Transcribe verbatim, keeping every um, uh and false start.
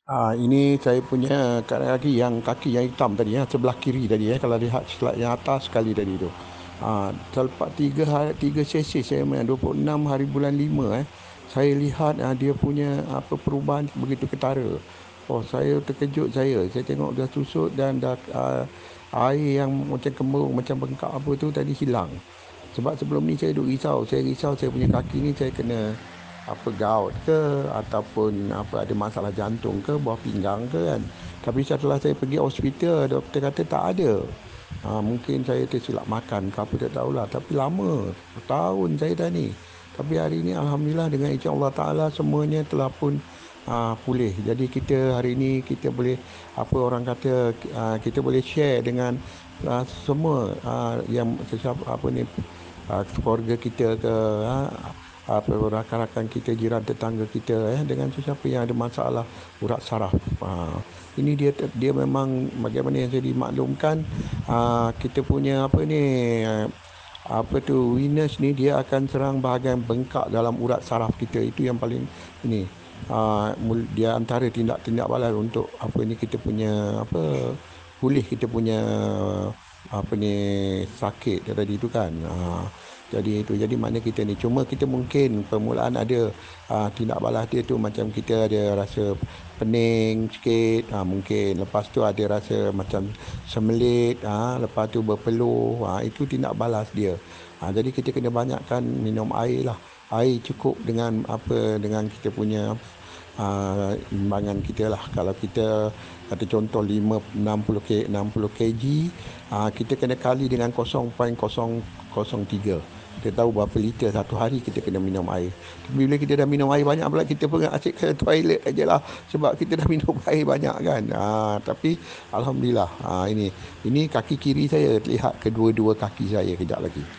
Ah, ini saya punya kaki yang kaki yang hitam tadi ya, sebelah kiri tadi ya, kalau lihat slide yang atas sekali tadi tu. Ah, selepas tiga hari, tiga sesi saya main dua puluh enam hari bulan lima eh. Saya lihat ah, dia punya apa perubahan begitu ketara. Oh, saya terkejut saya. Saya tengok dah susut dan dah ah, air yang macam kembung, macam bengkak apa tu tadi hilang. Sebab sebelum ni saya duk risau, saya risau saya punya kaki ni saya kena apa gout ke ataupun apa ada masalah jantung ke bawah pinggang ke kan. Tapi setelah saya pergi hospital, doktor kata tak ada. Ha, mungkin saya tersilap makan ke apa tak tahulah. Tapi lama, tahun saya dah ni. Tapi hari ni Alhamdulillah dengan izin Allah Ta'ala semuanya telah pun uh, pulih. Jadi kita hari ni kita boleh apa orang kata uh, kita boleh share dengan uh, semua uh, yang sesiapa apa ni uh, keluarga kita ke uh, apa rakan-rakan kita, jiran tetangga kita eh dengan sesiapa yang ada masalah urat saraf. Uh, ini dia dia memang bagaimana yang saya dimaklumkan uh, kita punya apa ni uh, apa tu venous ni dia akan serang bahagian bengkak dalam urat saraf kita, itu yang paling ini uh, dia antara tindak-tindak balas untuk apa ni kita punya apa pulih kita punya apa ni sakit tadi tu kan. Uh, jadi itu jadi makna kita ni cuma kita mungkin permulaan ada uh, tindak balas dia tu macam kita ada rasa pening sikit, ha, mungkin lepas tu ada rasa macam semelit, ha, lepas tu berpeluh, ha, itu tindak balas dia. Ha, jadi kita kena banyakkan minum air lah, air cukup dengan apa dengan kita punya uh, imbangan kita lah. Kalau kita kata contoh lima enam puluh kg enam puluh kilogram, uh, kita kena kali dengan kosong perpuluhan kosong kosong tiga. Kita tahu berapa liter satu hari kita kena minum air. Tapi bila kita dah minum air banyak pula kita pun asyik ke toilet aja lah sebab kita dah minum air banyak kan. Ha, tapi alhamdulillah ha, ini ini kaki kiri saya lihat kedua-dua kaki saya kejap lagi.